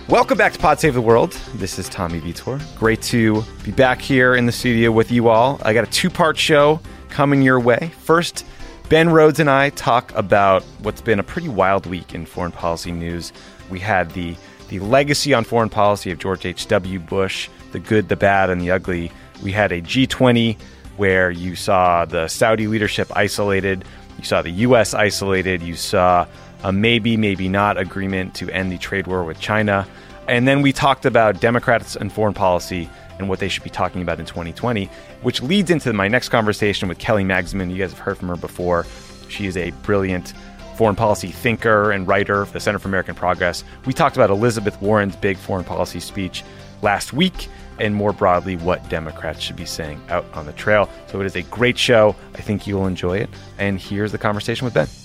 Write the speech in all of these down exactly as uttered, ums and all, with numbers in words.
Welcome back to Pod Save the World. This is Tommy Vitor. Great to be back here in the studio with you all. I got a two-part show coming your way. First, Ben Rhodes and I talk about what's been a pretty wild week in foreign policy news. We had the the legacy on foreign policy of George H W. Bush, the good, the bad, and the ugly. We had a G twenty where you saw the Saudi leadership isolated, you saw the U S isolated, you saw a maybe, maybe not agreement to end the trade war with China. And then we talked about Democrats and foreign policy and what they should be talking about in twenty twenty, which leads into my next conversation with Kelly Magsamen. You guys have heard from her before. She is a brilliant foreign policy thinker and writer for the Center for American Progress. We talked about Elizabeth Warren's big foreign policy speech last week, and more broadly, what Democrats should be saying out on the trail. So it is a great show. I think you will enjoy it. And here's the conversation with Ben.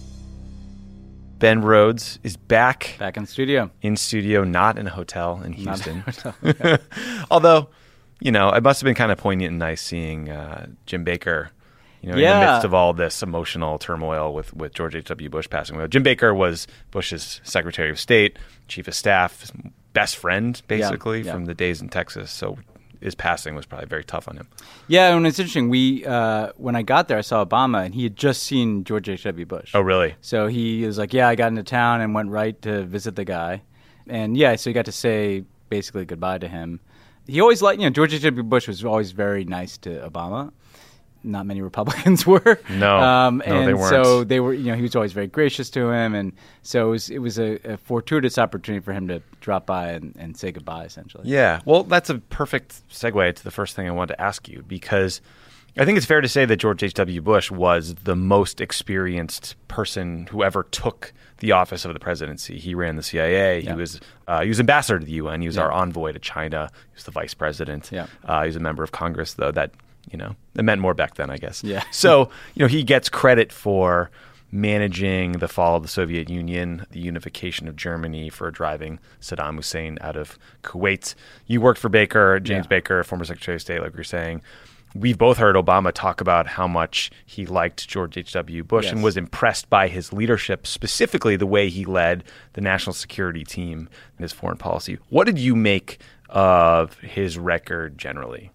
Ben Rhodes is back. Back in studio. In studio, not in a hotel in Houston. Not in a hotel. Although, you know, it must have been kind of poignant and nice seeing uh, Jim Baker, you know, yeah. in the midst of all this emotional turmoil with, with George H W. Bush passing away. Jim Baker was Bush's Secretary of State, Chief of Staff, best friend, basically, yeah, yeah. from the days in Texas. So his passing was probably very tough on him. Yeah, and it's interesting. We uh, when I got there, I saw Obama, and he had just seen George H W. Bush. Oh, really? So he was like, yeah, I got into town and went right to visit the guy. And, yeah, so he got to say basically goodbye to him. He always liked, you know, George H W. Bush was always very nice to Obama. Not many Republicans were. No, um, no, and they weren't. So they were, you know, he was always very gracious to him, and so it was, it was a, a fortuitous opportunity for him to drop by and, and say goodbye, essentially. Yeah, well, that's a perfect segue to the first thing I wanted to ask you, because I think it's fair to say that George H W. Bush was the most experienced person who ever took the office of the presidency. He ran the C I A. Yeah. He was uh, he was ambassador to the U N. He was Yeah. our envoy to China. He was the vice president. Yeah. Uh, he was a member of Congress, though. That you know that meant more back then, I guess. Yeah. So you know he gets credit for managing the fall of the Soviet Union, the unification of Germany, for driving Saddam Hussein out of Kuwait. You worked for Baker, James Yeah. Baker, former Secretary of State, like you're saying. We've both heard Obama talk about how much he liked George H W. Bush Yes. and was impressed by his leadership, specifically the way he led the national security team in his foreign policy. What did you make of his record generally?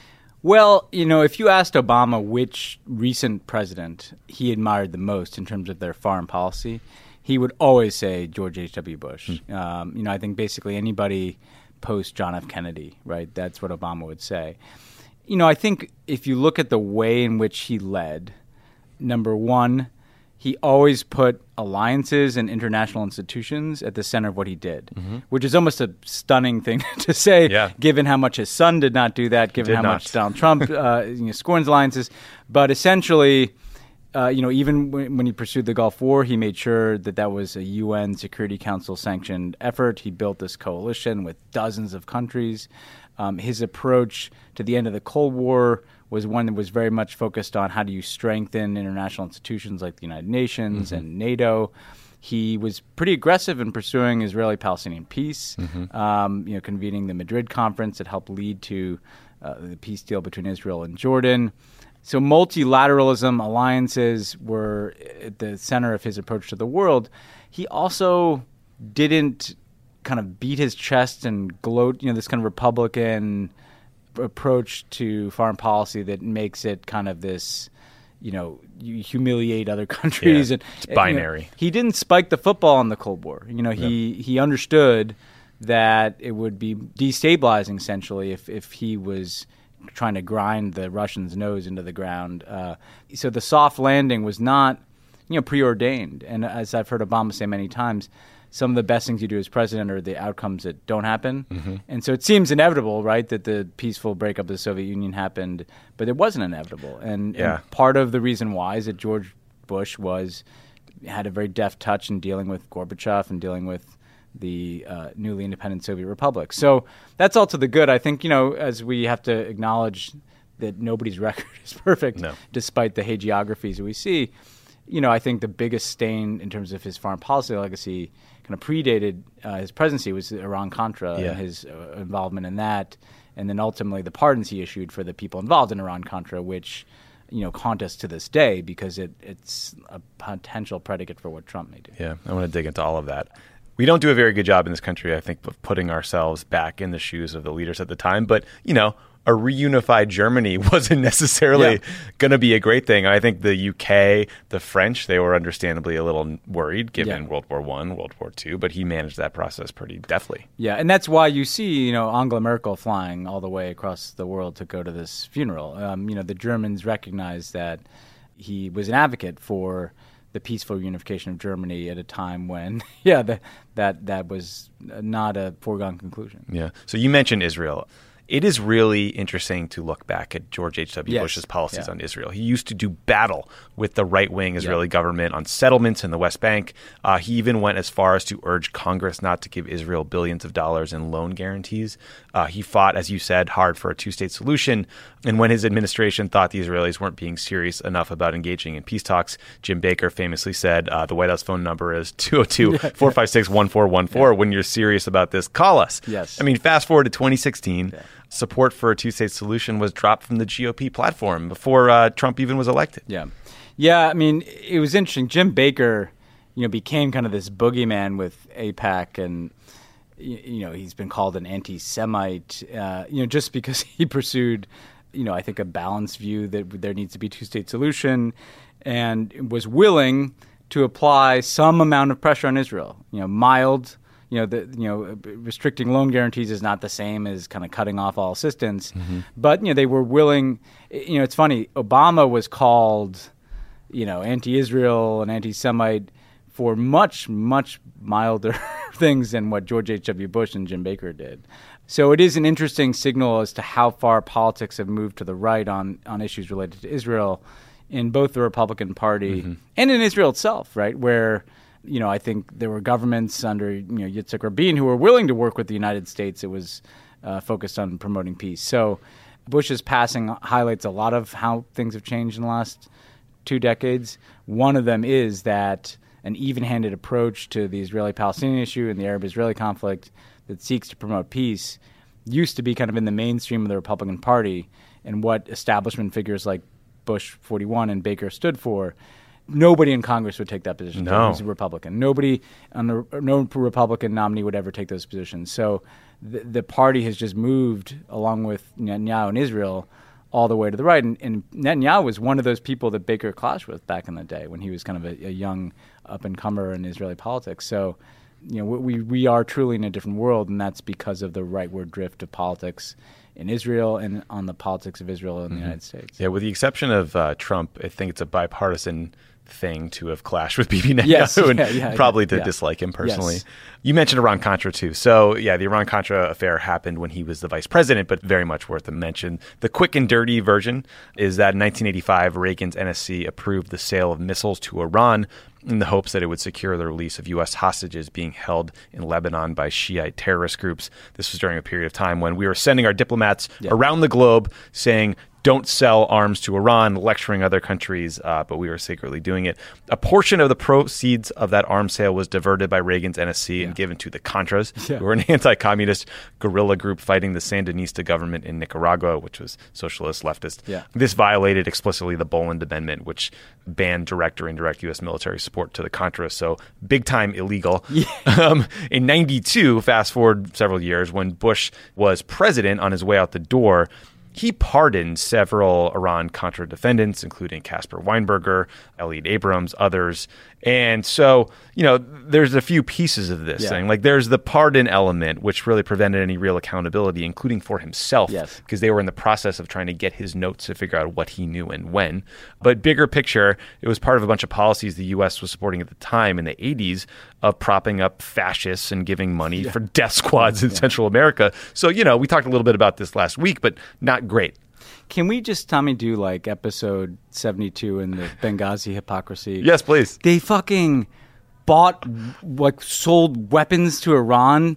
Well, you know, if you asked Obama which recent president he admired the most in terms of their foreign policy, he would always say George H W. Bush. Hmm. Um, you know, I think basically anybody post John F. Kennedy, right? That's what Obama would say. You know, I think if you look at the way in which he led, number one, he always put alliances and international institutions at the center of what he did, mm-hmm. which is almost a stunning thing to say, yeah. given how much his son did not do that, given how not. much Donald Trump uh, you know, scorns alliances. But essentially, uh, you know, even when, when he pursued the Gulf War, he made sure that that was a U N Security Council sanctioned effort. He built this coalition with dozens of countries. Um, his approach to the end of the Cold War was one that was very much focused on how do you strengthen international institutions like the United Nations mm-hmm. and NATO. He was pretty aggressive in pursuing Israeli-Palestinian peace, mm-hmm. um, you know, convening the Madrid conference that helped lead to uh, the peace deal between Israel and Jordan. So multilateralism, alliances were at the center of his approach to the world. He also didn't kind of beat his chest and gloat, you know, this kind of Republican approach to foreign policy that makes it kind of this, you know, you humiliate other countries. Yeah, and it's binary. You know, he didn't spike the football in the Cold War. You know, he, yeah. he understood that it would be destabilizing, essentially, if, if he was trying to grind the Russians' nose into the ground. Uh, so the soft landing was not, you know, preordained. And as I've heard Obama say many times, some of the best things you do as president are the outcomes that don't happen. Mm-hmm. And so it seems inevitable, right, that the peaceful breakup of the Soviet Union happened, but it wasn't inevitable. And, yeah. and part of the reason why is that George Bush was had a very deft touch in dealing with Gorbachev and dealing with the uh, newly independent Soviet Republic. So that's all to the good. I think, you know, as we have to acknowledge that nobody's record is perfect, no. despite the hagiographies that we see, you know, I think the biggest stain in terms of his foreign policy legacy kind of predated uh, his presidency was Iran-Contra yeah. and his uh, involvement in that, and then ultimately the pardons he issued for the people involved in Iran-Contra, which, you know, haunt us to this day because it, it's a potential predicate for what Trump may do. Yeah, I want to dig into all of that. We don't do a very good job in this country, I think, of putting ourselves back in the shoes of the leaders at the time. But, you know, a reunified Germany wasn't necessarily yeah. going to be a great thing. I think the U K, the French, they were understandably a little worried given yeah. World War One, World War Two, but he managed that process pretty deftly. Yeah, and that's why you see, you know, Angela Merkel flying all the way across the world to go to this funeral. Um, you know, the Germans recognized that he was an advocate for the peaceful unification of Germany at a time when, yeah, the, that that was not a foregone conclusion. Yeah. So you mentioned Israel. It is really interesting to look back at George H W. Yes. Bush's policies yeah. on Israel. He used to do battle with the right-wing Israeli yeah. government on settlements in the West Bank. Uh, he even went as far as to urge Congress not to give Israel billions of dollars in loan guarantees. Uh, he fought, as you said, hard for a two-state solution. And when his administration thought the Israelis weren't being serious enough about engaging in peace talks, Jim Baker famously said, uh, the White House phone number is two oh two, four five six, one four one four. Yeah. When you're serious about this, call us. Yes. I mean, fast forward to twenty sixteen. Yeah. Support for a two-state solution was dropped from the G O P platform before uh, Trump even was elected. Yeah. Yeah, I mean, it was interesting. Jim Baker, you know, became kind of this boogeyman with AIPAC, and, you know, he's been called an anti-Semite, uh, you know, just because he pursued, you know, I think a balanced view that there needs to be a two-state solution, and was willing to apply some amount of pressure on Israel, you know, mild. You know, the, you know, restricting loan guarantees is not the same as kind of cutting off all assistance. Mm-hmm. But, you know, they were willing. You know, it's funny. Obama was called, you know, anti-Israel and anti-Semite for much, much milder things than what George H W. Bush and Jim Baker did. So it is an interesting signal as to how far politics have moved to the right on, on issues related to Israel in both the Republican Party mm-hmm. and in Israel itself, right, where – you know, I think there were governments under, you know, Yitzhak Rabin who were willing to work with the United States. It was uh, focused on promoting peace. So Bush's passing highlights a lot of how things have changed in the last two decades. One of them is that an even-handed approach to the Israeli-Palestinian issue and the Arab-Israeli conflict that seeks to promote peace used to be kind of in the mainstream of the Republican Party, and what establishment figures like Bush forty-one and Baker stood for. Nobody in Congress would take that position. No. He's a Republican. Nobody, on the, no Republican nominee would ever take those positions. So the, the party has just moved, along with Netanyahu in Israel, all the way to the right. And, and Netanyahu was one of those people that Baker clashed with back in the day when he was kind of a, a young up-and-comer in Israeli politics. So, you know, we we are truly in a different world, and that's because of the rightward drift of politics in Israel and on the politics of Israel in mm-hmm. the United States. Yeah, with the exception of uh, Trump, I think it's a bipartisan thing to have clashed with Bibi Netanyahu yes, and yeah, yeah, probably yeah, to yeah. dislike him personally. Yes. You mentioned Iran-Contra too. So yeah, the Iran-Contra affair happened when he was the vice president, but very much worth a mention. The quick and dirty version is that in nineteen eighty-five, Reagan's N S C approved the sale of missiles to Iran in the hopes that it would secure the release of U S hostages being held in Lebanon by Shiite terrorist groups. This was during a period of time when we were sending our diplomats yeah. around the globe saying, don't sell arms to Iran, lecturing other countries, uh, but we were secretly doing it. A portion of the proceeds of that arms sale was diverted by Reagan's N S C yeah. and given to the Contras, yeah. who were an anti-communist guerrilla group fighting the Sandinista government in Nicaragua, which was socialist, leftist. Yeah. This violated explicitly the Boland Amendment, which banned direct or indirect U S military support to the Contras, so big-time illegal. Yeah. Um, in ninety-two, fast forward several years, when Bush was president on his way out the door, he pardoned several Iran-Contra defendants, including Caspar Weinberger, Elliot Abrams, others. And so, you know, there's a few pieces of this yeah. thing. Like, there's the pardon element, which really prevented any real accountability, including for himself, yes. because they were in the process of trying to get his notes to figure out what he knew and when. But bigger picture, it was part of a bunch of policies the U S was supporting at the time in the eighties of propping up fascists and giving money yeah. for death squads in yeah. Central America. So, you know, we talked a little bit about this last week, but not great. Can we just, Tommy, do like episode seventy-two in the Benghazi hypocrisy? Yes, please. They fucking bought, like, sold weapons to Iran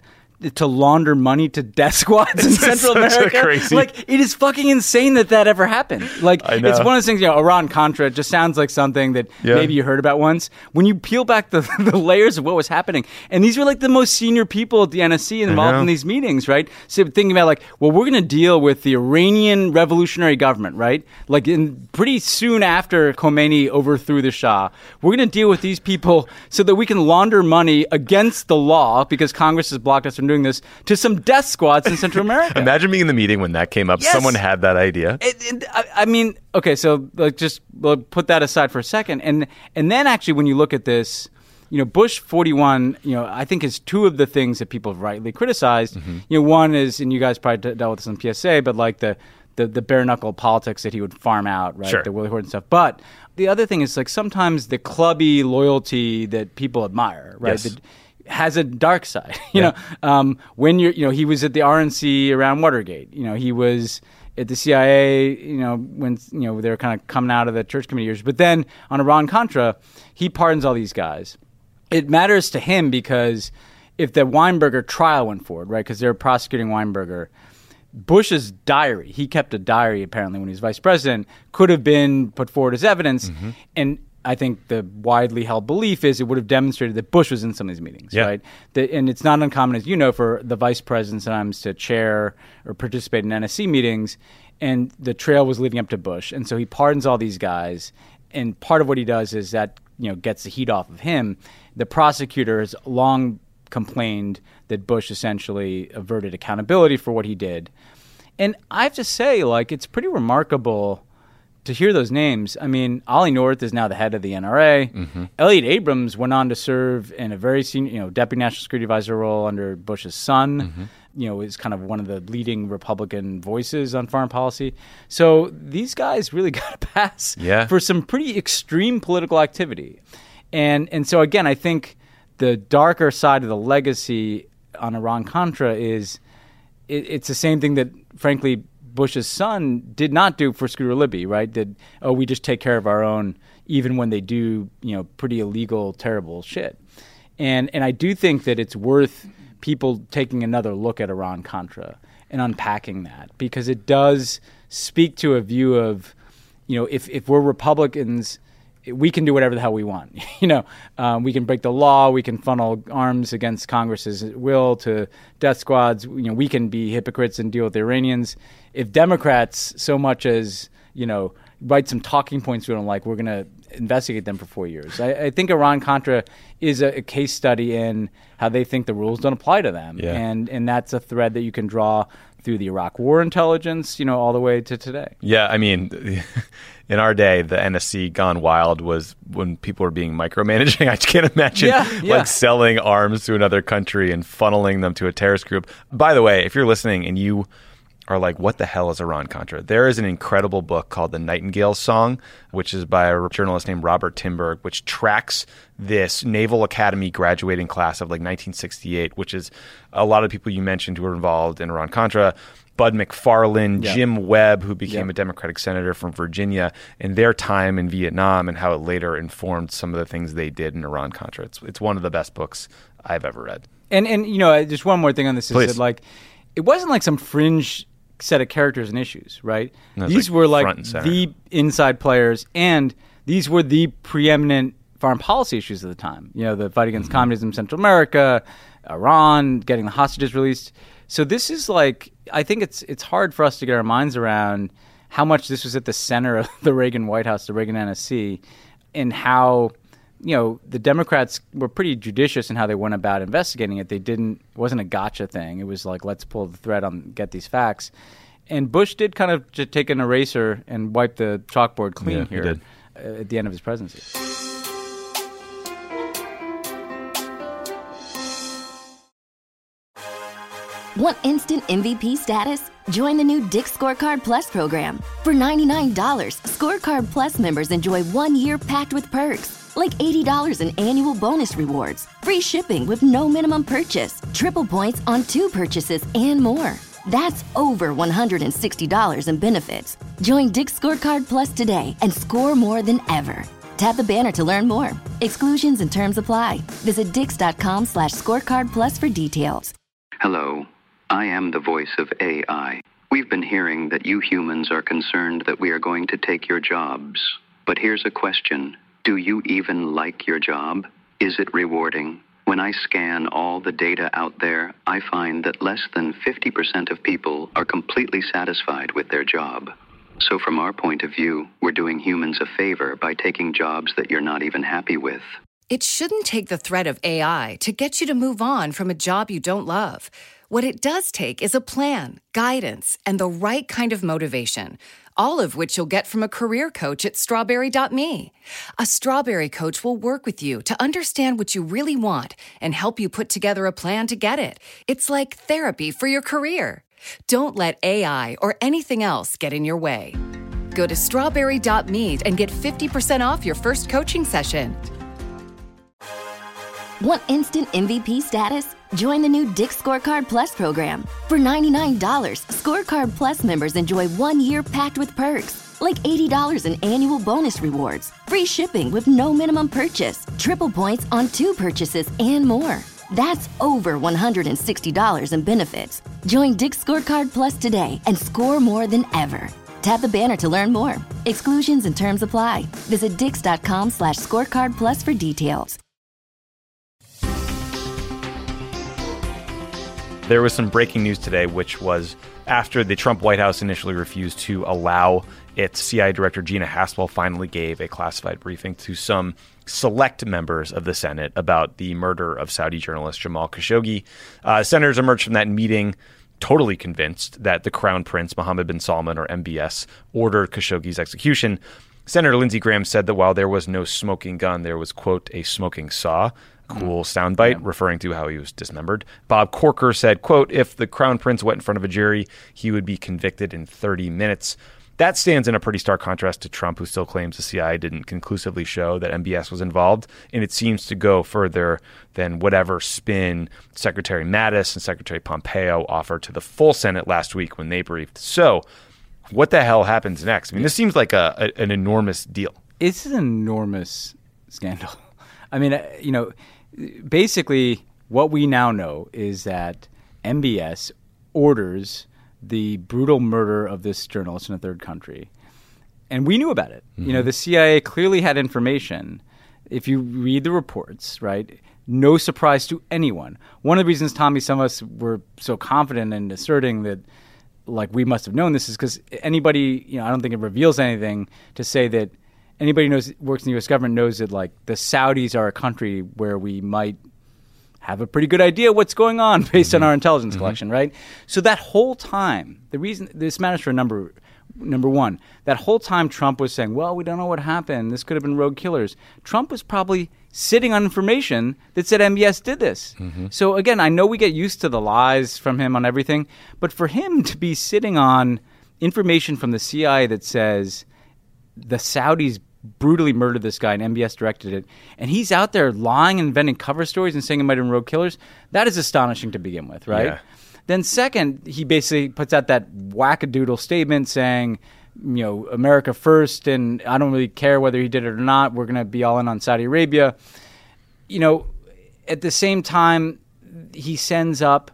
to launder money to death squads in Central America. Crazy. Like, it is fucking insane that that ever happened. Like, it's one of those things, you know, Iran-Contra just sounds like something that yeah. maybe you heard about once. When you peel back the, the layers of what was happening, and these were like the most senior people at the N S C involved in these meetings, right? So thinking about like, well, we're going to deal with the Iranian revolutionary government, right? Like, in pretty soon after Khomeini overthrew the Shah, we're going to deal with these people so that we can launder money against the law because Congress has blocked us from doing this to some death squads in Central America. Imagine being in the meeting when that came up. Yes. Someone had that idea. It, it, I, I mean, okay, so like just well, put that aside for a second, and and then actually when you look at this, you know, Bush forty-one, you know, I think is two of the things that people have rightly criticized. Mm-hmm. You know, one is, and you guys probably dealt with this on P S A, but like the the, the bare knuckle politics that he would farm out, right? Sure. The Willie Horton stuff, but. The other thing is like sometimes the clubby loyalty that people admire, right? Yes. That has a dark side. You yeah. know, um, when you're, you know, he was at the R N C around Watergate. You know, he was at the C I A. You know, when you know they were kind of coming out of the church committee years. But then on Iran-Contra, he pardons all these guys. It matters to him because if the Weinberger trial went forward, right? Because they're prosecuting Weinberger. Bush's diary, he kept a diary apparently when he was vice president, could have been put forward as evidence. Mm-hmm. And I think the widely held belief is it would have demonstrated that Bush was in some of these meetings, yeah. right? The, and it's not uncommon, as you know, for the vice president sometimes to chair or participate in N S C meetings. And the trail was leading up to Bush. And so he pardons all these guys. And part of what he does is that, you know, gets the heat off of him. The prosecutor has long complained that Bush essentially averted accountability for what he did. And I have to say, like, it's pretty remarkable to hear those names. I mean, Ollie North is now the head of the N R A. Mm-hmm. Elliot Abrams went on to serve in a very senior, you know, deputy national security advisor role under Bush's son. Mm-hmm. You know, is kind of one of the leading Republican voices on foreign policy. So these guys really got a pass yeah. for some pretty extreme political activity. And and so, again, I think the darker side of the legacy on Iran-Contra is it, it's the same thing that, frankly, Bush's son did not do for Scooter Libby, right? Did, oh, we just take care of our own even when they do, you know, pretty illegal, terrible shit. And and I do think that it's worth people taking another look at Iran-Contra and unpacking that because it does speak to a view of, you know, if, if we're Republicans, we can do whatever the hell we want. You know, um, we can break the law. We can funnel arms against Congress's will to death squads. You know, we can be hypocrites and deal with the Iranians. If Democrats so much as, you know, write some talking points we don't like, we're going to investigate them for four years. I, I think Iran-Contra is a, a case study in how they think the rules don't apply to them. Yeah. And and that's a thread that you can draw through the Iraq War intelligence, you know, all the way to today. Yeah, I mean, in our day, the N S C gone wild was when people were being micromanaging. I can't imagine yeah, yeah. like selling arms to another country and funneling them to a terrorist group. By the way, if you're listening and you are like, what the hell is Iran-Contra? There is an incredible book called The Nightingale Song, which is by a journalist named Robert Timberg, which tracks this Naval Academy graduating class of like nineteen sixty-eight, which is a lot of people you mentioned who were involved in Iran-Contra. Bud McFarland, yep. Jim Webb, who became yep. a Democratic senator from Virginia, and their time in Vietnam and how it later informed some of the things they did in Iran-Contra. It's, it's one of the best books I've ever read. And, and you know, just one more thing on this is Please. that, like, it wasn't like some fringe set of characters and issues, right? No, these like were like the inside players, and these were the preeminent foreign policy issues at the time. You know, the fight against mm-hmm. communism in Central America, Iran, getting the hostages released. So this is like, I think it's it's hard for us to get our minds around how much this was at the center of the Reagan White House, the Reagan N S C, and how, you know, the Democrats were pretty judicious in how they went about investigating it. They didn't, it wasn't a gotcha thing. It was like, let's pull the thread on, get these facts. And Bush did kind of just take an eraser and wipe the chalkboard clean yeah, here uh, at the end of his presidency. Want instant M V P status? Join the new Dick's Scorecard Plus program. For ninety-nine dollars, Scorecard Plus members enjoy one year packed with perks, like eighty dollars in annual bonus rewards, free shipping with no minimum purchase, triple points on two purchases, and more. That's over one hundred sixty dollars in benefits. Join Dick's Scorecard Plus today and score more than ever. Tap the banner to learn more. Exclusions and terms apply. Visit dix.com slash scorecard plus for details. Hello, I am the voice of A I. We've been hearing that you humans are concerned that we are going to take your jobs. But here's a question. Do you even like your job? Is it rewarding? When I scan all the data out there, I find that less than fifty percent of people are completely satisfied with their job. So from our point of view, we're doing humans a favor by taking jobs that you're not even happy with. It shouldn't take the threat of A I to get you to move on from a job you don't love. What it does take is a plan, guidance, and the right kind of motivation, all of which you'll get from a career coach at strawberry dot me. A Strawberry coach will work with you to understand what you really want and help you put together a plan to get it. It's like therapy for your career. Don't let A I or anything else get in your way. Go to strawberry dot me and get fifty percent off your first coaching session. Want instant M V P status? Join the new Dick's Scorecard Plus program. For ninety-nine dollars, Scorecard Plus members enjoy one year packed with perks, like eighty dollars in annual bonus rewards, free shipping with no minimum purchase, triple points on two purchases, and more. That's over one hundred sixty dollars in benefits. Join Dick's Scorecard Plus today and score more than ever. Tap the banner to learn more. Exclusions and terms apply. Visit dix.com slash scorecard plus for details. There was some breaking news today, which was after the Trump White House initially refused to allow its C I A Director Gina Haspel finally gave a classified briefing to some select members of the Senate about the murder of Saudi journalist Jamal Khashoggi. Uh, senators emerged from that meeting totally convinced that the Crown Prince, Mohammed bin Salman, or M B S, ordered Khashoggi's execution. Senator Lindsey Graham said that while there was no smoking gun, there was, quote, a smoking saw. Cool soundbite, yeah. Referring to how he was dismembered. Bob Corker said, quote, if the Crown Prince went in front of a jury, he would be convicted in thirty minutes. That stands in a pretty stark contrast to Trump, who still claims the C I A didn't conclusively show that M B S was involved. And it seems to go further than whatever spin Secretary Mattis and Secretary Pompeo offered to the full Senate last week when they briefed. So what the hell happens next? I mean, this seems like a, a an enormous deal. It's an enormous scandal. I mean, you know, basically what we now know is that M B S orders the brutal murder of this journalist in a third country. And we knew about it. Mm-hmm. You know, the C I A clearly had information. If you read the reports, right, no surprise to anyone. One of the reasons, Tommy, some of us were so confident in asserting that, like, we must have known this is because anybody, you know, I don't think it reveals anything to say that anybody who knows works in the U S government knows that, like, the Saudis are a country where we might have a pretty good idea what's going on based mm-hmm. on our intelligence mm-hmm. collection, right? So that whole time, the reason this matters for a number, number one, that whole time Trump was saying, well, we don't know what happened. This could have been rogue killers. Trump was probably sitting on information that said M B S did this. Mm-hmm. So again, I know we get used to the lies from him on everything, but for him to be sitting on information from the C I A that says the Saudis brutally murdered this guy and M B S directed it, and he's out there lying and inventing cover stories and saying it might have been rogue killers, that is astonishing to begin with, right? Yeah. Then second, he basically puts out that wackadoodle statement saying, you know, America first, and I don't really care whether he did it or not. We're going to be all in on Saudi Arabia. You know, at the same time, he sends up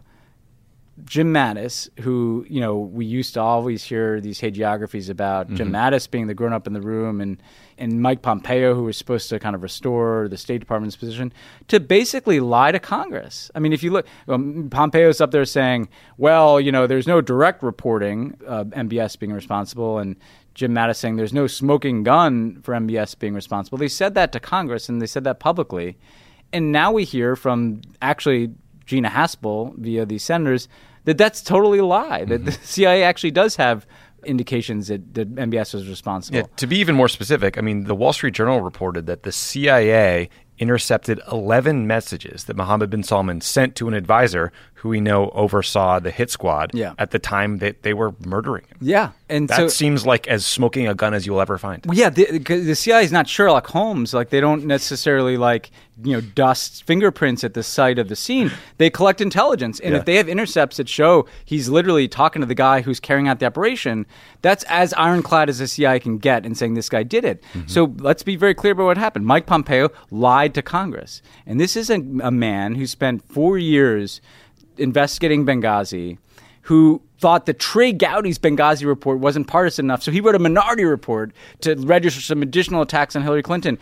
Jim Mattis, who, you know, we used to always hear these hagiographies about mm-hmm. Jim Mattis being the grown-up in the room, and, and Mike Pompeo, who was supposed to kind of restore the State Department's position, to basically lie to Congress. I mean, if you look, um, Pompeo's up there saying, well, you know, there's no direct reporting of M B S being responsible, and Jim Mattis saying there's no smoking gun for M B S being responsible. They said that to Congress, and they said that publicly. And now we hear from actually Gina Haspel via these senators that that's totally a lie, that mm-hmm. the C I A actually does have indications that, that M B S was responsible. Yeah, to be even more specific, I mean, the Wall Street Journal reported that the C I A intercepted eleven messages that Mohammed bin Salman sent to an advisor who we know oversaw the hit squad yeah. at the time that they were murdering him. Yeah. And that so, seems like as smoking a gun as you'll ever find. Well, yeah, the, the C I A is not Sherlock Holmes. Like, they don't necessarily, like, you know, dust fingerprints at the site of the scene. They collect intelligence. And yeah. if they have intercepts that show he's literally talking to the guy who's carrying out the operation, that's as ironclad as the C I A can get in saying this guy did it. Mm-hmm. So let's be very clear about what happened. Mike Pompeo lied to Congress. And this is a, a man who spent four years investigating Benghazi, who thought that Trey Gowdy's Benghazi report wasn't partisan enough, so he wrote a minority report to register some additional attacks on Hillary Clinton.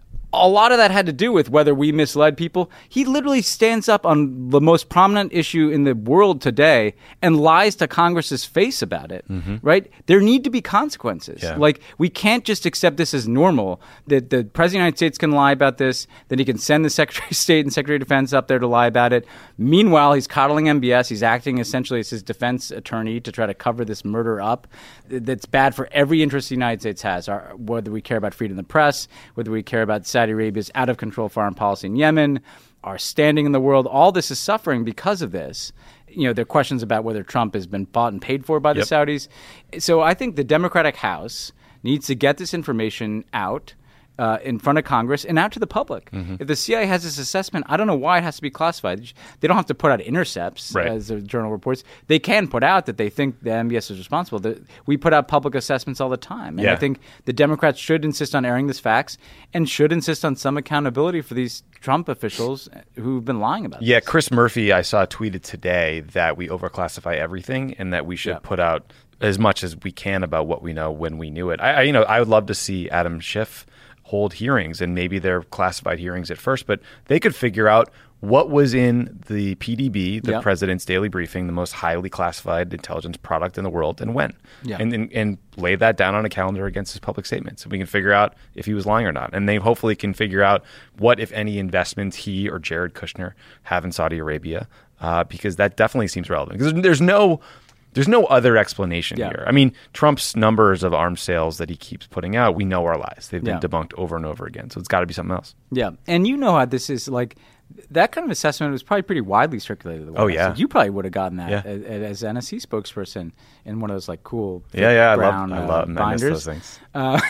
A lot of that had to do with whether we misled people. He literally stands up on the most prominent issue in the world today and lies to Congress's face about it, mm-hmm. right? There need to be consequences. Yeah. Like, we can't just accept this as normal, that the President of the United States can lie about this, that he can send the Secretary of State and Secretary of Defense up there to lie about it. Meanwhile, he's coddling M B S. He's acting essentially as his defense attorney to try to cover this murder up. That's bad for every interest the United States has, our, whether we care about freedom of the press, whether we care about Saudi Arabia's out-of-control foreign policy in Yemen, our standing in the world. All this is suffering because of this. You know, there are questions about whether Trump has been bought and paid for by the yep. Saudis. So I think the Democratic House needs to get this information out uh, in front of Congress and out to the public. Mm-hmm. If the C I A has this assessment, I don't know why it has to be classified. They don't have to put out intercepts, right. as the journal reports. They can put out that they think the M B S is responsible. The, we put out public assessments all the time. And yeah. I think the Democrats should insist on airing these facts and should insist on some accountability for these Trump officials who've been lying about yeah, this. Yeah, Chris Murphy, I saw tweeted today that we overclassify everything and that we should yeah. put out as much as we can about what we know when we knew it. I, I you know, I would love to see Adam Schiff hold hearings, and maybe they're classified hearings at first, but they could figure out what was in the P D B, the yep. president's daily briefing, the most highly classified intelligence product in the world, and when. Yeah. And, and and lay that down on a calendar against his public statements. And we can figure out if he was lying or not. And they hopefully can figure out what, if any, investments he or Jared Kushner have in Saudi Arabia, uh, because that definitely seems relevant. Because there's no... There's no other explanation yeah. here. I mean, Trump's numbers of arms sales that he keeps putting out, we know are lies. They've been yeah. debunked over and over again. So it's got to be something else. Yeah. And you know how this is, like, that kind of assessment was probably pretty widely circulated. The oh, yeah. Like, you probably would have gotten that yeah. as, as N S C spokesperson in one of those, like, cool yeah, yeah, brown I love, uh, I love binders. I miss those things. Uh,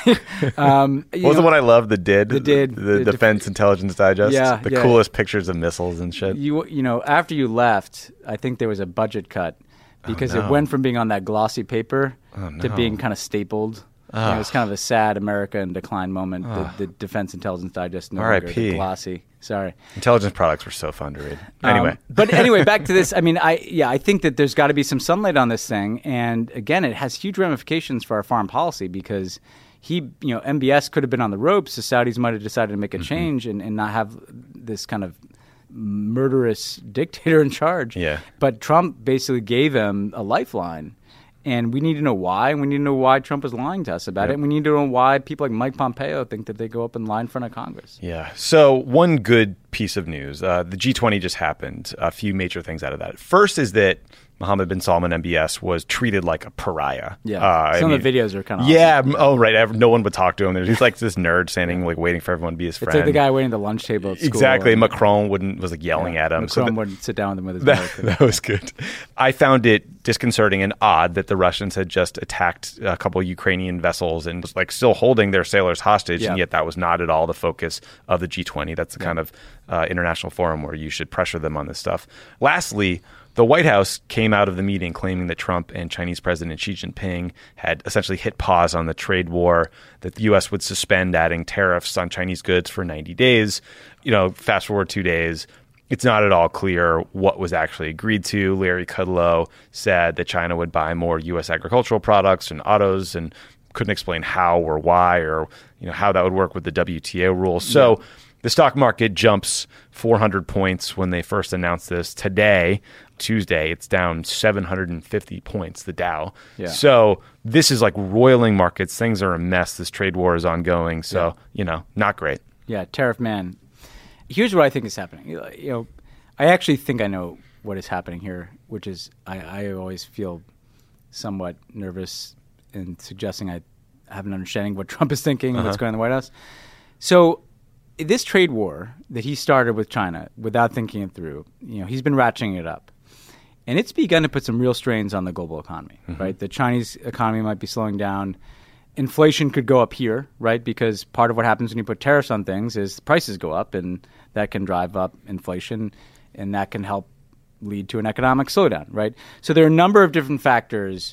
um, what was know, the one I loved? The D I D? The D I D. The, the Defense def- Intelligence Digest? Yeah, the yeah. coolest pictures of missiles and shit. You, you know, after you left, I think there was a budget cut. Because oh, no. it went from being on that glossy paper oh, no. to being kind of stapled. You know, it was kind of a sad America in decline moment. The, the Defense Intelligence Digest no R I longer P the glossy. Sorry. Intelligence products were so fun to read. Anyway. Um, but anyway, back to this. I mean, I yeah, I think that there's got to be some sunlight on this thing. And again, it has huge ramifications for our foreign policy because he, you know, M B S could have been on the ropes. The Saudis might have decided to make a mm-hmm. change and, and not have this kind of murderous dictator in charge. Yeah. But Trump basically gave him a lifeline. And we need to know why. And we need to know why Trump was lying to us about yep. it. And we need to know why people like Mike Pompeo think that they go up and lie in front of Congress. Yeah. So one good piece of news, uh, the G twenty just happened. A few major things out of that. First is that Mohammed bin Salman, M B S, was treated like a pariah. Yeah, uh, some I of mean, the videos are kind of yeah. awesome. Oh, right. No one would talk to him. He's like this nerd standing, like waiting for everyone to be his friend. It's like the guy waiting at the lunch table at school. Exactly. Macron wouldn't was like yelling yeah, at him. Macron so that, wouldn't sit down with him with his that, milk. that was good. I found it disconcerting and odd that the Russians had just attacked a couple Ukrainian vessels and was like still holding their sailors hostage, yeah. and yet that was not at all the focus of the G twenty. That's the yeah. kind of uh, international forum where you should pressure them on this stuff. Lastly, the White House came out of the meeting claiming that Trump and Chinese President Xi Jinping had essentially hit pause on the trade war, that the U S would suspend adding tariffs on Chinese goods for ninety days. You know, fast forward two days, it's not at all clear what was actually agreed to. Larry Kudlow said that China would buy more U S agricultural products and autos and couldn't explain how or why or, you know, how that would work with the W T O rules. So yeah. the stock market jumps four hundred points when they first announced this. Today, Tuesday, it's down seven hundred fifty points, the Dow. Yeah. So this is like roiling markets. Things are a mess. This trade war is ongoing. So, yeah. you know, not great. Yeah, tariff man. Here's what I think is happening. You know, I actually think I know what is happening here, which is I, I always feel somewhat nervous in suggesting I have an understanding of what Trump is thinking and uh-huh. what's going on in the White House. So this trade war that he started with China without thinking it through, you know, he's been ratcheting it up. And it's begun to put some real strains on the global economy, mm-hmm. right? The Chinese economy might be slowing down. Inflation could go up here, right? Because part of what happens when you put tariffs on things is prices go up, and that can drive up inflation, and that can help lead to an economic slowdown, right? So there are a number of different factors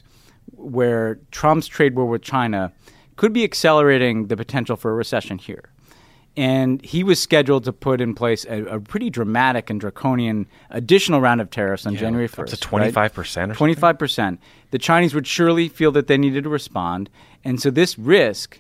where Trump's trade war with China could be accelerating the potential for a recession here. And he was scheduled to put in place a, a pretty dramatic and draconian additional round of tariffs on Yeah, January first. Up to twenty-five percent right? or something? twenty-five percent. The Chinese would surely feel that they needed to respond. And so this risk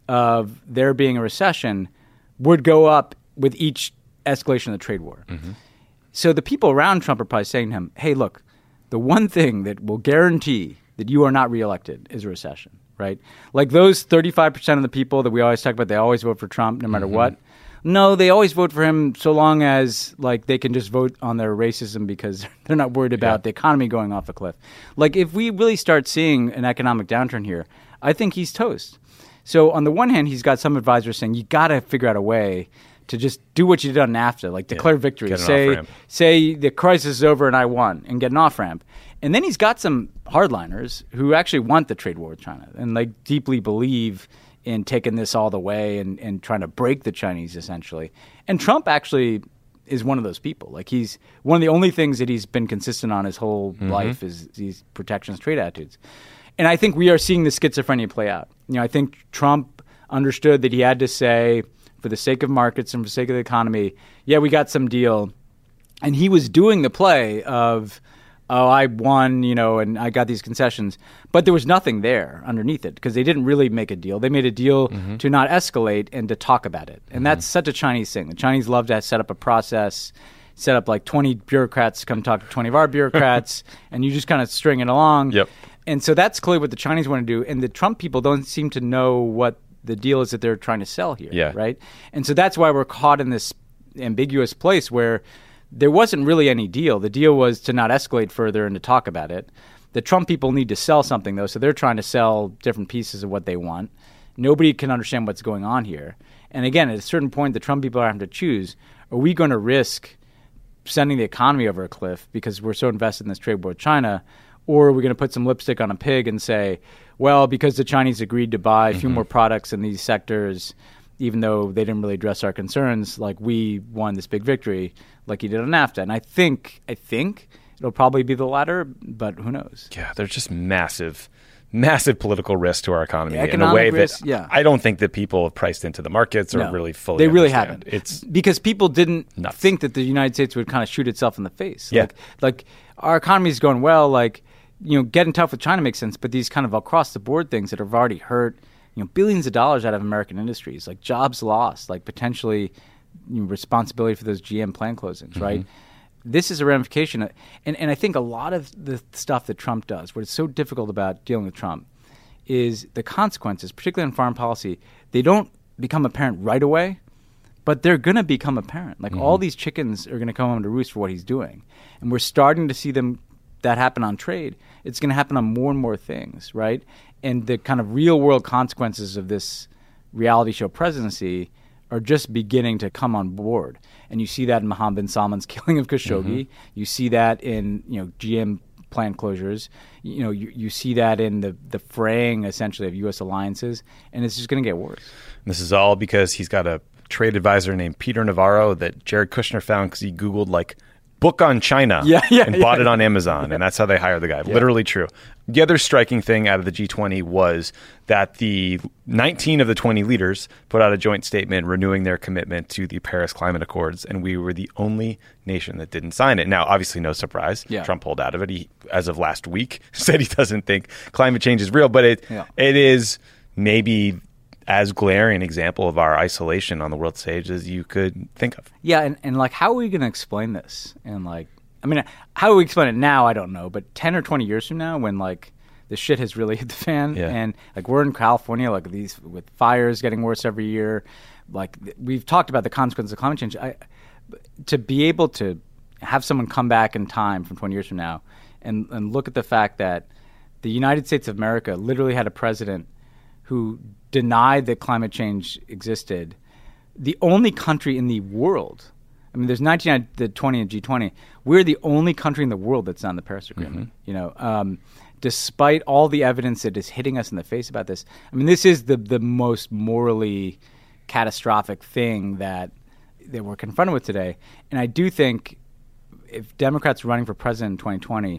of there being a recession would go up with each escalation of the trade war. Mm-hmm. So the people around Trump are probably saying to him, hey, look, the one thing that will guarantee that you are not reelected is a recession. Right? Like those thirty-five percent of the people that we always talk about, they always vote for Trump no matter Mm-hmm. what. No, they always vote for him so long as like they can just vote on their racism because they're not worried about Yeah. the economy going off a cliff. Like if we really start seeing an economic downturn here, I think he's toast. So on the one hand, he's got some advisors saying you got to figure out a way to just do what you did on NAFTA, like declare Yeah, victory. get an Say, off-ramp. say the crisis is over and I won and get an off-ramp. And then he's got some hardliners who actually want the trade war with China and like deeply believe in taking this all the way and, and trying to break the Chinese essentially. And Trump actually is one of those people. Like he's one of the only things that he's been consistent on his whole Mm-hmm. life is these protectionist trade attitudes. And I think we are seeing the schizophrenia play out. You know, I think Trump understood that he had to say, for the sake of markets and for the sake of the economy, yeah, we got some deal. And he was doing the play of, oh, I won, you know, and I got these concessions. But there was nothing there underneath it because they didn't really make a deal. They made a deal Mm-hmm. to not escalate and to talk about it. And that's such a Chinese thing. The Chinese love to set up a process, set up like twenty bureaucrats to come talk to twenty of our bureaucrats, and you just kind of string it along. Yep. And so that's clearly what the Chinese want to do. And the Trump people don't seem to know what the deal is that they're trying to sell here. Yeah. Right? And so that's why we're caught in this ambiguous place where there wasn't really any deal. The deal was to not escalate further and to talk about it. The Trump people need to sell something, though, so they're trying to sell different pieces of what they want. Nobody can understand what's going on here. And again, at a certain point, the Trump people are having to choose, are we going to risk sending the economy over a cliff because we're so invested in this trade war with China, or are we going to put some lipstick on a pig and say, well, because the Chinese agreed to buy a few more products in these sectors, even though they didn't really address our concerns, like we won this big victory like he did on NAFTA. And I think, I think it'll probably be the latter, but who knows? Yeah, there's just massive, massive political risk to our economy in a Economic way risk, that yeah. I don't think that people have priced into the markets or No, really fully They really understand. haven't. It's because people didn't nuts. think that the United States would kind of shoot itself in the face. Yeah. Like, like our economy is going well. Like, you know, getting tough with China makes sense, but these kind of across the board things that have already hurt, you know, billions of dollars out of American industries, like jobs lost, like potentially you know, responsibility for those G M plant closings, Mm-hmm. right? This is a ramification. Of, and, and I think a lot of the stuff that Trump does, what is so difficult about dealing with Trump, is the consequences, particularly in foreign policy, they don't become apparent right away, but they're going to become apparent. Like all these chickens are going to come home to roost for what he's doing. And we're starting to see them that happen on trade. It's going to happen on more and more things, right? And the kind of real world consequences of this reality show presidency are just beginning to come on board. And you see that in Mohammed bin Salman's killing of Khashoggi. You see that in, you know, G M plant closures. You know, you, you see that in the, the fraying, essentially, of U S alliances. And it's just going to get worse. This is all because he's got a trade advisor named Peter Navarro that Jared Kushner found because he Googled, like, book on China Yeah, yeah, and yeah. bought it on Amazon. And that's how they hired the guy. Literally true. The other striking thing out of the G twenty was that the nineteen of the twenty leaders put out a joint statement renewing their commitment to the Paris Climate Accords. And we were the only nation that didn't sign it. Now, obviously, no surprise. Yeah. Trump pulled out of it. He, as of last week, said he doesn't think climate change is real. But it Yeah. it is maybe as glaring an example of our isolation on the world stage as you could think of. Yeah, and, and like, how are we going to explain this? And like, I mean, how we explain it now, I don't know. But ten or twenty years from now, when like the shit has really hit the fan, Yeah. and like we're in California, like these with fires getting worse every year, like th- we've talked about the consequences of climate change. I, to be able to have someone come back in time from twenty years from now and, and look at the fact that the United States of America literally had a president who denied that climate change existed, the only country in the world, I mean, there's nineteen, the twenty and G twenty, we're the only country in the world that's signed the Paris Agreement, you know, um, despite all the evidence that is hitting us in the face about this. I mean, this is the, the most morally catastrophic thing that that we're confronted with today. And I do think if Democrats are running for president in twenty twenty,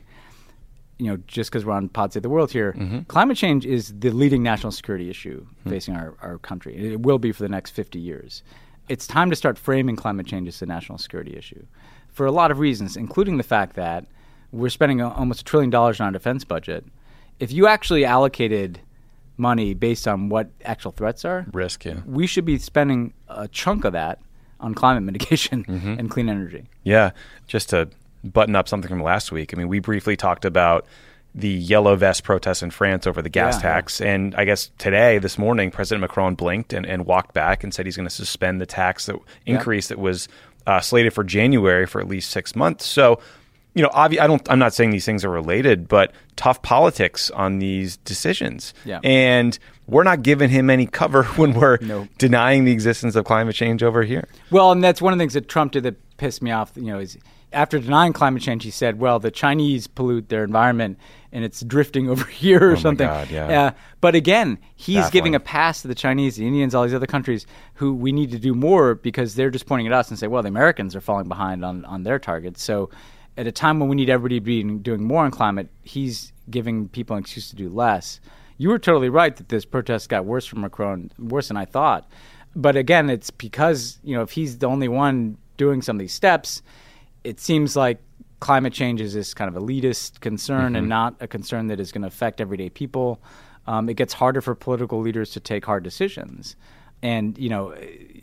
you know, just because we're on Pod Save the World here, Mm-hmm. climate change is the leading national security issue facing our, our country. It will be for the next fifty years. it's time to start framing climate change as a national security issue for a lot of reasons, including the fact that we're spending almost a trillion dollars on our defense budget. If you actually allocated money based on what actual threats are, risk, yeah, we should be spending a chunk of that on climate mitigation mm-hmm. and clean energy. Yeah, just to button up something from last week. I mean, we briefly talked about the yellow vest protests in France over the gas yeah, tax. Yeah. And I guess today, this morning, President Macron blinked and, and walked back and said he's going to suspend the tax that increase yeah. that was uh, slated for January for at least six months. So, you know, obvi- I don't, I'm not saying these things are related, but tough politics on these decisions. Yeah. And we're not giving him any cover when we're nope. denying the existence of climate change over here. Well, and that's one of the things that Trump did that pissed me off, you know, is after denying climate change, he said, well, the Chinese pollute their environment and it's drifting over here or oh something. My God, yeah. Uh, but again, he's Baffling. giving a pass to the Chinese, the Indians, all these other countries who we need to do more because they're just pointing at us and say, well, the Americans are falling behind on, on their targets. So at a time when we need everybody to be doing more on climate, he's giving people an excuse to do less. You were totally right that this protest got worse for Macron, worse than I thought. But again, it's because, you know, if he's the only one doing some of these steps, it seems like climate change is this kind of elitist concern mm-hmm. and not a concern that is going to affect everyday people. Um, it gets harder for political leaders to take hard decisions. And, you know,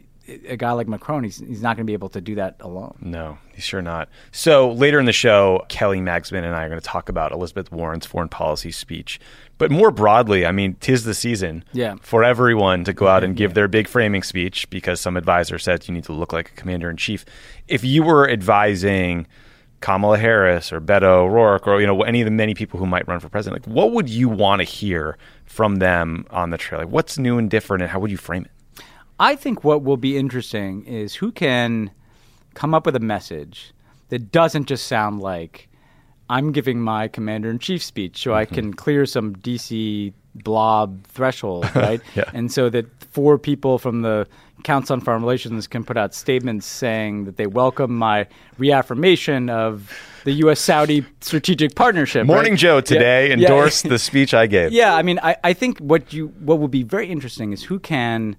a guy like Macron, he's, he's not going to be able to do that alone. No, he's sure not. So later in the show, Kelly Magsman and I are going to talk about Elizabeth Warren's foreign policy speech. But more broadly, I mean, 'tis the season yeah. for everyone to go out and give yeah. their big framing speech because some advisor said you need to look like a commander-in-chief. If you were advising Kamala Harris or Beto O'Rourke or, you know, any of the many people who might run for president, like, what would you want to hear from them on the trail? Like, what's new and different, and how would you frame it? I think what will be interesting is who can come up with a message that doesn't just sound like I'm giving my commander-in-chief speech so mm-hmm. I can clear some D C blob threshold, right? yeah. And so that four people from the Council on Foreign Relations can put out statements saying that they welcome my reaffirmation of the U S Saudi strategic partnership. Morning right? Joe today yeah. endorsed yeah. the speech I gave. Yeah, I mean, I, I think what you what will be very interesting is who can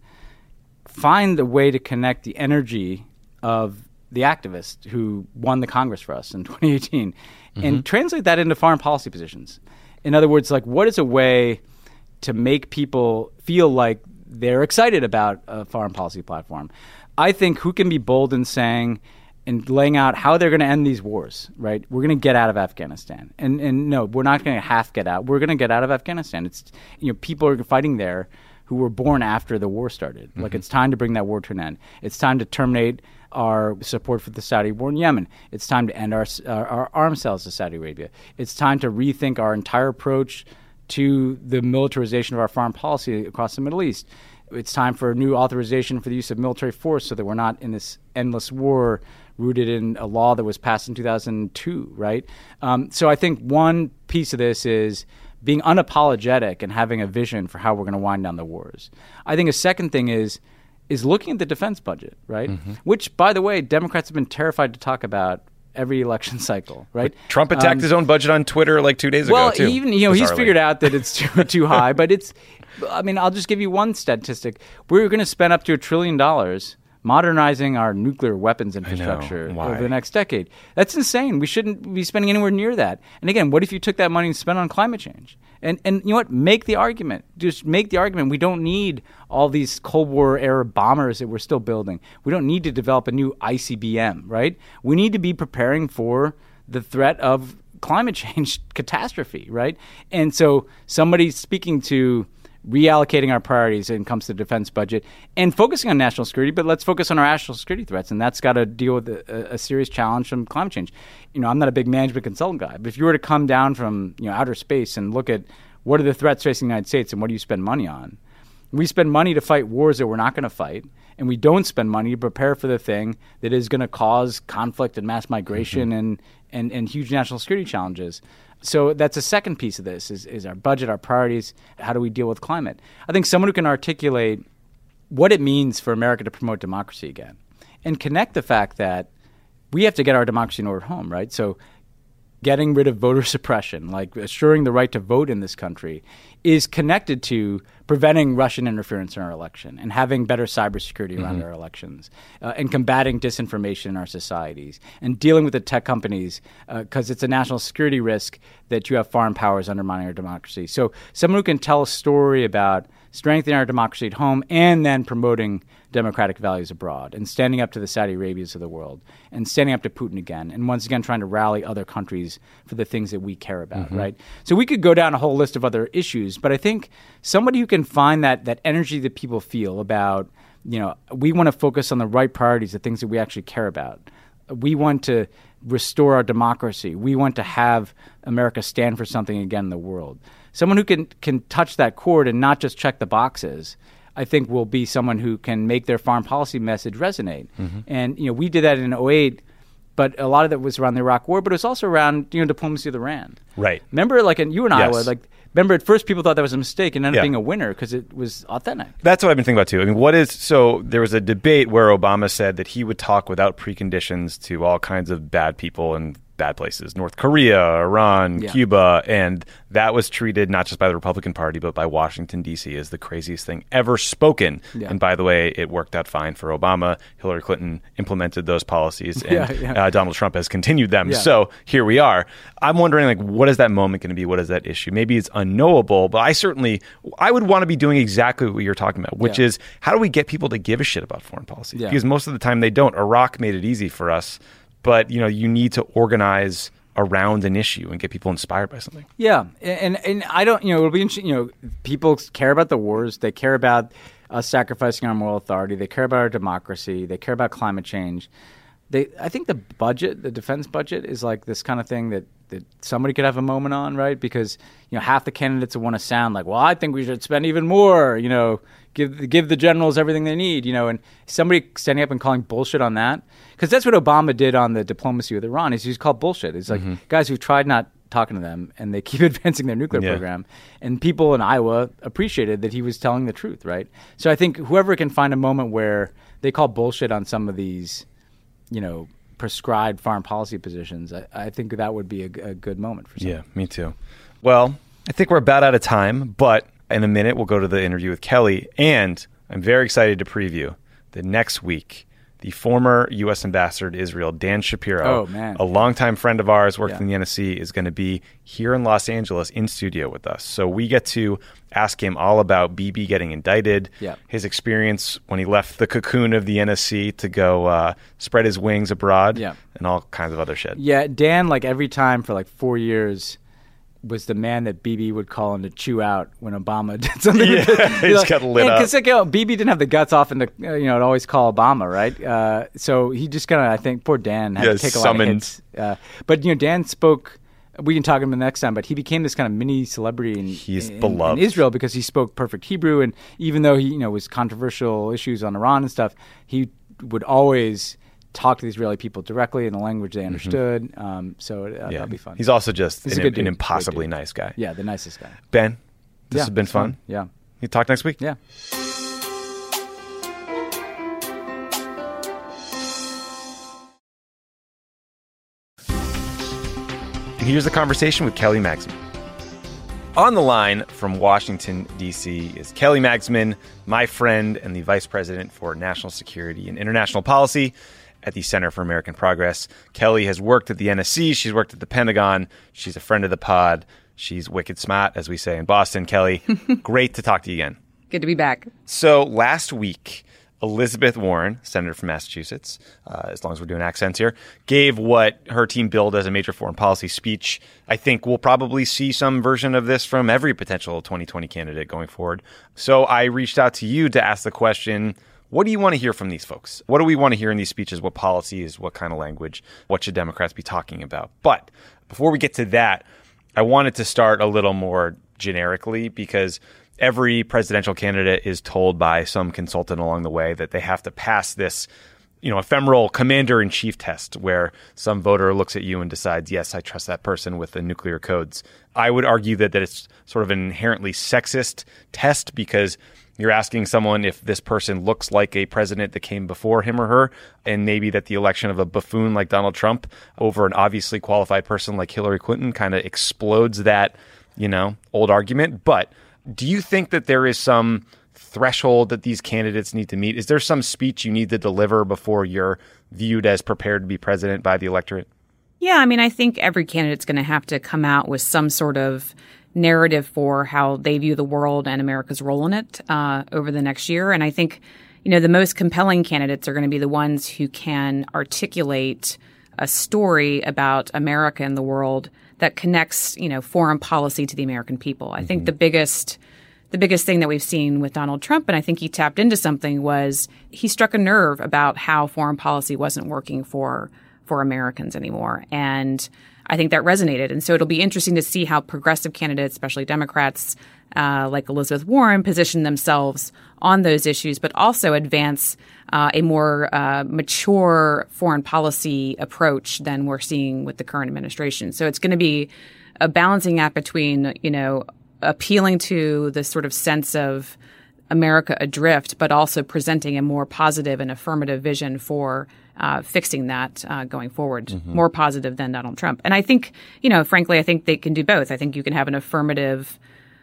find a way to connect the energy of the activist who won the Congress for us in twenty eighteen mm-hmm. and translate that into foreign policy positions. In other words, like, what is a way to make people feel like they're excited about a foreign policy platform? I think who can be bold in saying and laying out how they're going to end these wars, right? We're going to get out of Afghanistan. And and no, we're not going to half get out. We're going to get out of Afghanistan. It's, you know, people are fighting there who were born after the war started. Mm-hmm. Like, it's time to bring that war to an end. It's time to terminate our support for the Saudi war in Yemen. It's time to end our, our, our arms sales to Saudi Arabia. It's time to rethink our entire approach to the militarization of our foreign policy across the Middle East. It's time for a new authorization for the use of military force so that we're not in this endless war rooted in a law that was passed in two thousand two, right? Um, so I think one piece of this is being unapologetic and having a vision for how we're going to wind down the wars. I think a second thing is is looking at the defense budget, right? Mm-hmm. Which, by the way, Democrats have been terrified to talk about every election cycle, right? But Trump attacked um, his own budget on Twitter like two days well, ago, too. Well, even, you know, bizarrely. He's figured out that it's too, too high, but it's, I mean, I'll just give you one statistic. We're going to spend up to a trillion dollars modernizing our nuclear weapons infrastructure over the next decade. That's insane. We shouldn't be spending anywhere near that. And again, what if you took that money and spent it on climate change? And and you know what? Make the argument. Just make the argument. We don't need all these Cold War era bombers that we're still building. We don't need to develop a new I C B M, right? We need to be preparing for the threat of climate change catastrophe, right? And so somebody speaking to reallocating our priorities when it comes to the defense budget and focusing on national security, but let's focus on our national security threats, and that's got to deal with a, a serious challenge from climate change. You know, I'm not a big management consultant guy, but if you were to come down from, you know, outer space and look at what are the threats facing the United States and what do you spend money on, we spend money to fight wars that we're not going to fight, and we don't spend money to prepare for the thing that is going to cause conflict and mass migration mm-hmm. and, and, and huge national security challenges. So that's a second piece of this is, is our budget, our priorities. How do we deal with climate? I think someone who can articulate what it means for America to promote democracy again and connect the fact that we have to get our democracy in order at home, right? So getting rid of voter suppression, like assuring the right to vote in this country, is connected to preventing Russian interference in our election and having better cybersecurity around mm-hmm. our elections uh, and combating disinformation in our societies and dealing with the tech companies because uh, it's a national security risk that you have foreign powers undermining our democracy. So someone who can tell a story about strengthening our democracy at home and then promoting democratic values abroad and standing up to the Saudi Arabias of the world and standing up to Putin again and once again trying to rally other countries for the things that we care about, mm-hmm. right? So we could go down a whole list of other issues, but I think somebody who can find that that energy that people feel about, you know, we want to focus on the right priorities, the things that we actually care about. We want to restore our democracy. We want to have America stand for something again in the world. Someone who can can touch that chord and not just check the boxes, I think will be someone who can make their foreign policy message resonate. Mm-hmm. And, you know, we did that in oh eight, but a lot of that was around the Iraq War, but it was also around, you know, diplomacy of Iran. Right. Remember, like, in, you and yes. Iowa, like, remember at first people thought that was a mistake and ended yeah. up being a winner because it was authentic. That's what I've been thinking about, too. I mean, what is, so there was a debate where Obama said that he would talk without preconditions to all kinds of bad people and bad places, North Korea, Iran, yeah. Cuba, and that was treated not just by the Republican Party, but by Washington, D C as the craziest thing ever spoken. Yeah. And by the way, it worked out fine for Obama. Hillary Clinton implemented those policies, and yeah, yeah. Uh, Donald Trump has continued them. Yeah. So here we are. I'm wondering, like, what is that moment going to be? What is that issue? Maybe it's unknowable, but I certainly, I would want to be doing exactly what you're talking about, which yeah. is how do we get people to give a shit about foreign policy? Yeah. Because most of the time they don't. Iraq made it easy for us. But, you know, you need to organize around an issue and get people inspired by something. Yeah. And and I don't, you know, it'll be interesting, you know, people care about the wars. They care about us sacrificing our moral authority. They care about our democracy. They care about climate change. They, I think the budget, the defense budget is like this kind of thing that, that somebody could have a moment on, right? Because, you know, half the candidates want to sound like, well, I think we should spend even more, you know, give give the generals everything they need, you know, and somebody standing up and calling bullshit on that. Because that's what Obama did on the diplomacy with Iran. Is he's called bullshit. It's like mm-hmm. guys who've tried not talking to them and they keep advancing their nuclear yeah. program. And people in Iowa appreciated that he was telling the truth, right? So I think whoever can find a moment where they call bullshit on some of these, you know, prescribed foreign policy positions, I, I think that would be a, a good moment for someone. Yeah, me too. Well, I think we're about out of time, but in a minute we'll go to the interview with Kelly, and I'm very excited to preview that next week the former U S ambassador to Israel, Dan Shapiro, oh, man. a longtime friend of ours, worked yeah. in the N S C, is going to be here in Los Angeles in studio with us. So we get to ask him all about Bibi getting indicted, yeah. his experience when he left the cocoon of the N S C to go uh, spread his wings abroad, yeah. and all kinds of other shit. Yeah, Dan, like every time for like four years, was the man that Bibi would call him to chew out when Obama did something. Yeah, he's got lit up. Because like, you know, Bibi didn't have the guts off and the, you know, to always call Obama, right? Uh, so he just kind of, I think, poor Dan had yeah, to take summoned. a lot of hits. Uh, but, you know, Dan spoke, we can talk to him the next time, but he became this kind of mini celebrity in, he's in, beloved. in Israel because he spoke perfect Hebrew. And even though he, you know, was controversial issues on Iran and stuff, he would always talk to the Israeli people directly in the language they understood. Mm-hmm. Um, so uh, yeah. that'll be fun. He's also just He's an, an impossibly nice guy. Yeah, the nicest guy. Ben, this yeah, has been fun. fun. Yeah. You talk next week? Yeah. Here's the conversation with Kelly Magsman. On the line from Washington, D C is Kelly Magsman, my friend and the Vice President for National Security and International Policy at the Center for American Progress. Kelly has worked at the N S C. She's worked at the Pentagon. She's a friend of the pod. She's wicked smart, as we say in Boston. Kelly, great to talk to you again. Good to be back. So last week, Elizabeth Warren, senator from Massachusetts, uh, as long as we're doing accents here, gave what her team billed as a major foreign policy speech. I think we'll probably see some version of this from every potential twenty twenty candidate going forward. So I reached out to you to ask the question, what do you want to hear from these folks? What do we want to hear in these speeches? What policies? What kind of language? What should Democrats be talking about? But before we get to that, I wanted to start a little more generically because every presidential candidate is told by some consultant along the way that they have to pass this, you know, ephemeral commander-in-chief test where some voter looks at you and decides, yes, I trust that person with the nuclear codes. I would argue that, that it's sort of an inherently sexist test because you're asking someone if this person looks like a president that came before him or her, and maybe that the election of a buffoon like Donald Trump over an obviously qualified person like Hillary Clinton kind of explodes that, you know, old argument. But Do you think that there is some threshold that these candidates need to meet? Is there some speech you need to deliver before you're viewed as prepared to be president by the electorate? Yeah, I mean, I think every candidate's going to have to come out with some sort of narrative for how they view the world and America's role in it uh, over the next year. And I think, you know, the most compelling candidates are going to be the ones who can articulate a story about America and the world that connects, you know, foreign policy to the American people. I mm-hmm. think the biggest the biggest thing that we've seen with Donald Trump, and I think he tapped into something, was he struck a nerve about how foreign policy wasn't working for for Americans anymore. And I think that resonated. And so it'll be interesting to see how progressive candidates, especially Democrats uh, like Elizabeth Warren, position themselves on those issues, but also advance uh, a more uh, mature foreign policy approach than we're seeing with the current administration. So it's going to be a balancing act between, you know, appealing to this sort of sense of America adrift, but also presenting a more positive and affirmative vision for uh, fixing that uh, going forward, mm-hmm. more positive than Donald Trump. And I think, you know, frankly, I think they can do both. I think you can have an affirmative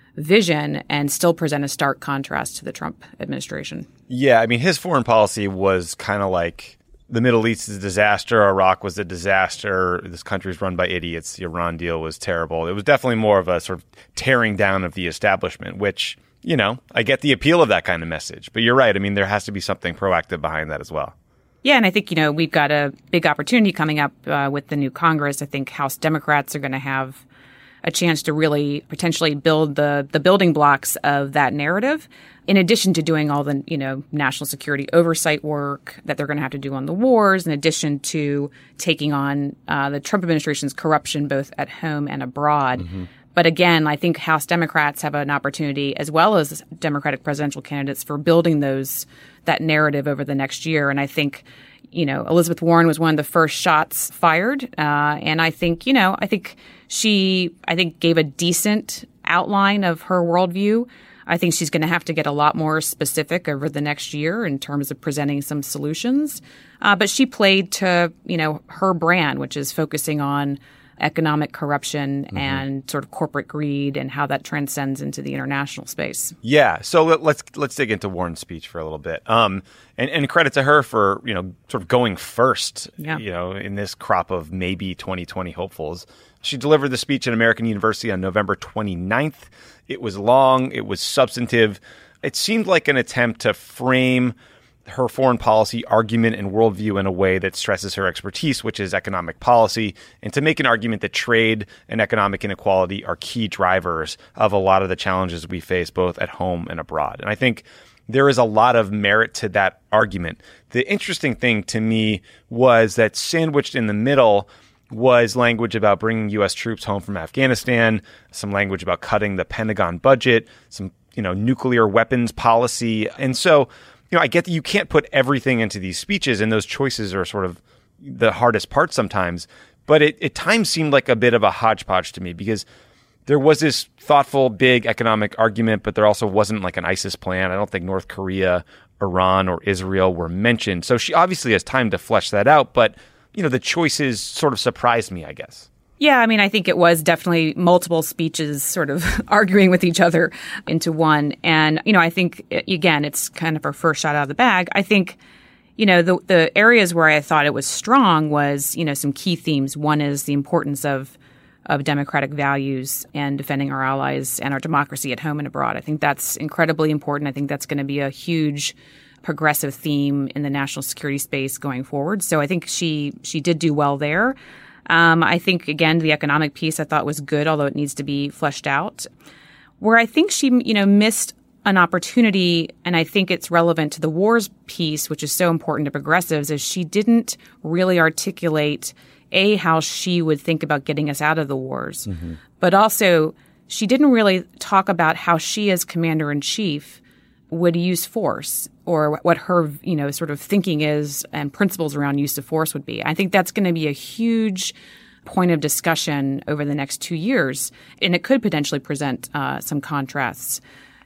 vision and still present a stark contrast to the Trump administration. Yeah, I mean, his foreign policy was kind of like the Middle East is a disaster, Iraq was a disaster, this country's run by idiots, the Iran deal was terrible. It was definitely more of a sort of tearing down of the establishment, which, you know, I get the appeal of that kind of message. But you're right. I mean, there has to be something proactive behind that as well. Yeah, and I think, you know, we've got a big opportunity coming up uh, with the new Congress. I think House Democrats are going to have a chance to really potentially build the the building blocks of that narrative, in addition to doing all the, you know, national security oversight work that they're going to have to do on the wars, in addition to taking on uh, the Trump administration's corruption both at home and abroad. Mm-hmm. But again, I think House Democrats have an opportunity, as well as Democratic presidential candidates, for building those that narrative over the next year. And I think, you know, Elizabeth Warren was one of the first shots fired. Uh, and I think, you know, I think she, I think, gave a decent outline of her worldview. I think she's going to have to get a lot more specific over the next year in terms of presenting some solutions. Uh, but she played to, you know, her brand, which is focusing on economic corruption mm-hmm. and sort of corporate greed and how that transcends into the international space. Yeah. So let, let's let's dig into Warren's speech for a little bit. Um, and, and credit to her for, you know, sort of going first, yeah. you know, in this crop of maybe twenty twenty hopefuls. She delivered the speech at American University on November twenty-ninth. It was long. It was substantive. It seemed like an attempt to frame her foreign policy argument and worldview in a way that stresses her expertise, which is economic policy, and to make an argument that trade and economic inequality are key drivers of a lot of the challenges we face both at home and abroad. And I think there is a lot of merit to that argument. The interesting thing to me was that sandwiched in the middle was language about bringing U S troops home from Afghanistan, some language about cutting the Pentagon budget, some, you know, nuclear weapons policy. And so, you know, I get that you can't put everything into these speeches, and those choices are sort of the hardest part sometimes. But it at times seemed like a bit of a hodgepodge to me, because there was this thoughtful, big economic argument, but there also wasn't like an ISIS plan. I don't think North Korea, Iran, or Israel were mentioned. So she obviously has time to flesh that out. But, you know, the choices sort of surprised me, I guess. Yeah, I mean, I think it was definitely multiple speeches sort of arguing with each other into one. And, you know, I think, again, it's kind of her first shot out of the bag. I think, you know, the the areas where I thought it was strong was, you know, some key themes. One is the importance of of democratic values and defending our allies and our democracy at home and abroad. I think that's incredibly important. I think that's going to be a huge progressive theme in the national security space going forward. So I think she she did do well there. Um, I think, again, the economic piece I thought was good, although it needs to be fleshed out. Where I think she, you know, missed an opportunity, and I think it's relevant to the wars piece, which is so important to progressives, is she didn't really articulate, A, how she would think about getting us out of the wars, mm-hmm. but also she didn't really talk about how she as commander-in-chief would use force, or what her, you know, sort of thinking is and principles around use of force would be. I think that's going to be a huge point of discussion over the next two years, and it could potentially present uh, some contrasts.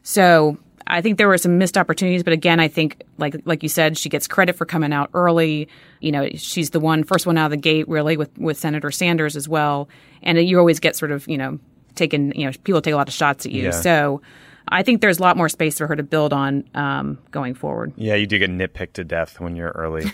So I think there were some missed opportunities, but again, I think, like like you said, she gets credit for coming out early. You know, she's the one first one out of the gate, really, with with Senator Sanders as well. And you always get sort of, you know, taken, you know, people take a lot of shots at you. Yeah. So. I think there's a lot more space for her to build on um, going forward. Yeah, you do get nitpicked to death when you're early.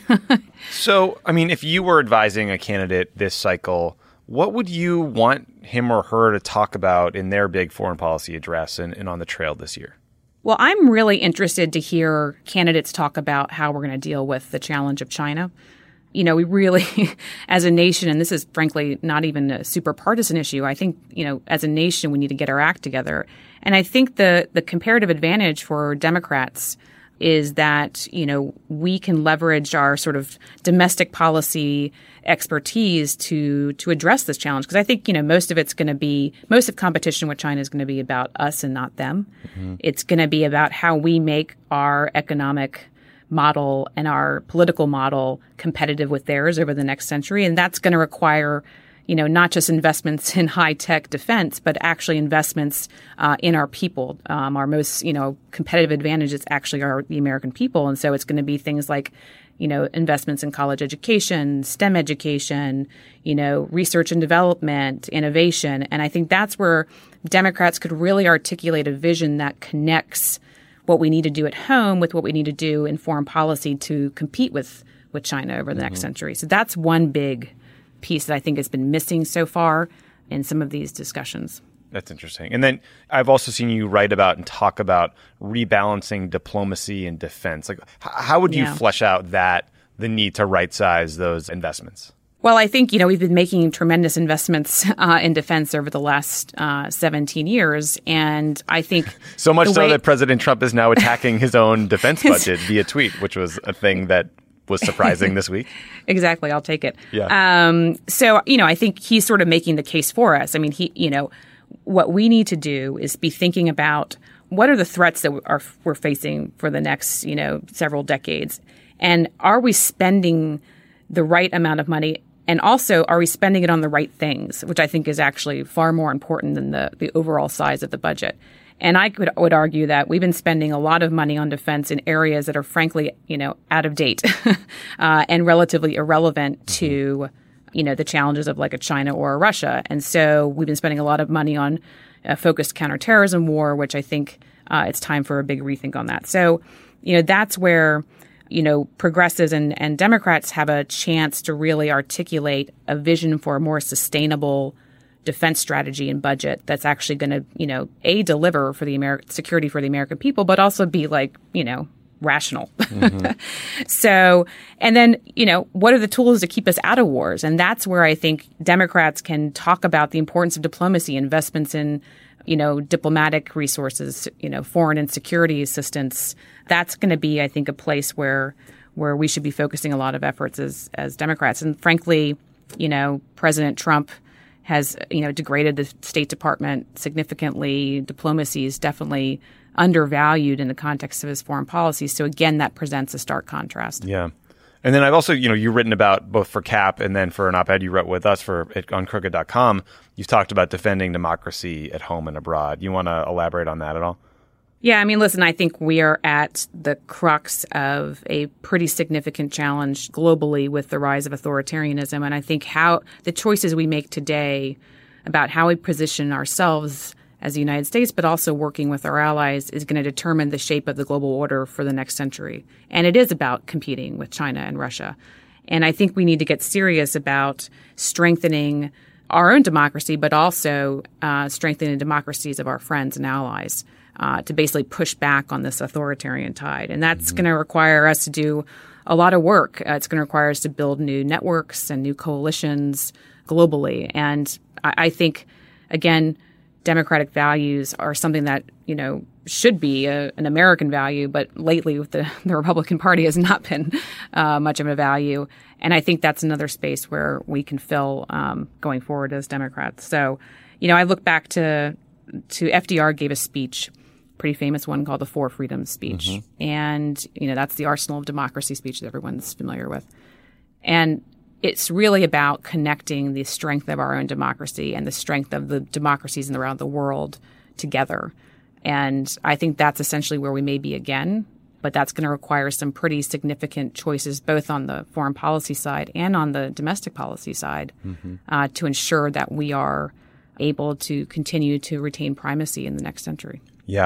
So, I mean, if you were advising a candidate this cycle, what would you want him or her to talk about in their big foreign policy address and, and on the trail this year? Well, I'm really interested to hear candidates talk about how we're going to deal with the challenge of China. You know, we really, as a nation, and this is frankly not even a super partisan issue, I think, you know, as a nation, we need to get our act together. And I think the the comparative advantage for Democrats is that, you know, we can leverage our sort of domestic policy expertise to to address this challenge. Because I think, you know, most of it's going to be, most of competition with China is going to be about us and not them. Mm-hmm. It's going to be about how we make our economic model and our political model competitive with theirs over the next century. And that's going to require, you know, not just investments in high-tech defense, but actually investments uh, in our people. Um, our most, you know, competitive advantages actually are the American people. And so it's going to be things like, you know, investments in college education, STEM education, you know, research and development, innovation. And I think that's where Democrats could really articulate a vision that connects what we need to do at home with what we need to do in foreign policy to compete with, with China over the mm-hmm. next century. So that's one big piece that I think has been missing so far in some of these discussions. That's interesting. And then I've also seen you write about and talk about rebalancing diplomacy and defense. Like, how would you yeah. flesh out that, the need to right-size those investments? Well, I think, you know, we've been making tremendous investments uh, in defense over the last uh, seventeen years. And I think so much so way- that President Trump is now attacking his own defense budget via tweet, which was a thing that was surprising this week. Exactly. I'll take it. Yeah. Um, so, you know, I think he's sort of making the case for us. I mean, he, you know, what we need to do is be thinking about what are the threats that are, we're facing for the next, you know, several decades. And are we spending the right amount of money? And also, are we spending it on the right things, which I think is actually far more important than the, the overall size of the budget. And I could, would argue that we've been spending a lot of money on defense in areas that are frankly, you know, out of date uh, and relatively irrelevant to, you know, the challenges of like a China or a Russia. And so we've been spending a lot of money on a focused counterterrorism war, which I think uh, it's time for a big rethink on that. So, you know, that's where, you know, progressives and, and Democrats have a chance to really articulate a vision for a more sustainable defense strategy and budget that's actually going to, you know, A, deliver for the Ameri- security for the American people, but also be like, you know, rational. Mm-hmm. So, and then, you know, what are the tools to keep us out of wars? And that's where I think Democrats can talk about the importance of diplomacy, investments in, you know, diplomatic resources, you know, foreign and security assistance. That's going to be, I think, a place where where we should be focusing a lot of efforts as as Democrats. And frankly, you know, President Trump has, you know, degraded the State Department significantly. Diplomacy is definitely undervalued in the context of his foreign policy. So again, that presents a stark contrast. Yeah. And then I've also, you know, you've written about both for CAP and then for an op-ed you wrote with us for on crooked dot com. You've talked about defending democracy at home and abroad. You want to elaborate on that at all? Yeah, I mean, listen, I think we are at the crux of a pretty significant challenge globally with the rise of authoritarianism. And I think how the choices we make today about how we position ourselves as the United States, but also working with our allies, is going to determine the shape of the global order for the next century. And it is about competing with China and Russia. And I think we need to get serious about strengthening our own democracy, but also uh, strengthening the democracies of our friends and allies uh, to basically push back on this authoritarian tide. And that's mm-hmm. going to require us to do a lot of work. Uh, it's going to require us to build new networks and new coalitions globally. And I, I think, again, democratic values are something that, you know, should be a, an American value, but lately with the, the Republican Party has not been uh, much of a value. And I think that's another space where we can fill um, going forward as Democrats. So, you know, I look back to to F D R gave a speech, pretty famous one called the Four Freedoms speech. Mm-hmm. And, you know, that's the arsenal of democracy speech that everyone's familiar with. And it's really about connecting the strength of our own democracy and the strength of the democracies around the world together. And I think that's essentially where we may be again, but that's going to require some pretty significant choices, both on the foreign policy side and on the domestic policy side, mm-hmm. uh, to ensure that we are able to continue to retain primacy in the next century. Yeah.